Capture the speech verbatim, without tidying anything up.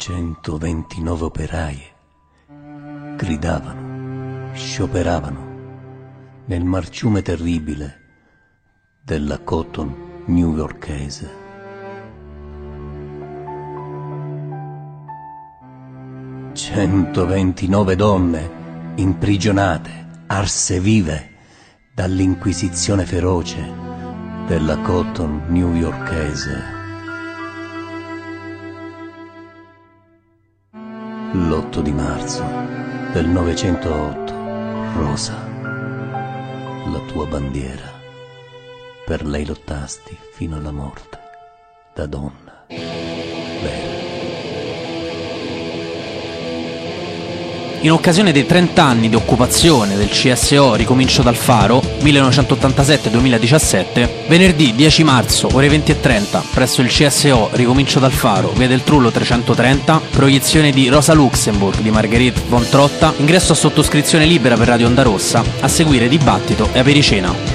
centoventinove operai gridavano, scioperavano nel marciume terribile della cotton newyorkese. centoventinove donne imprigionate, arse vive dall'inquisizione feroce della cotton newyorkese. L'otto di marzo del novecentootto, rosa, la tua bandiera, per lei lottasti fino alla morte, da donna vera. In occasione dei trenta anni di occupazione del C S O Ricomincio dal Faro, millenovecentottantasette duemiladiciassette, venerdì dieci marzo, ore venti e trenta, presso il C S O Ricomincio dal Faro, via del Trullo trecentotrenta, proiezione di Rosa Luxemburg di Marguerite von Trotta, ingresso a sottoscrizione libera per Radio Onda Rossa, a seguire dibattito e apericena.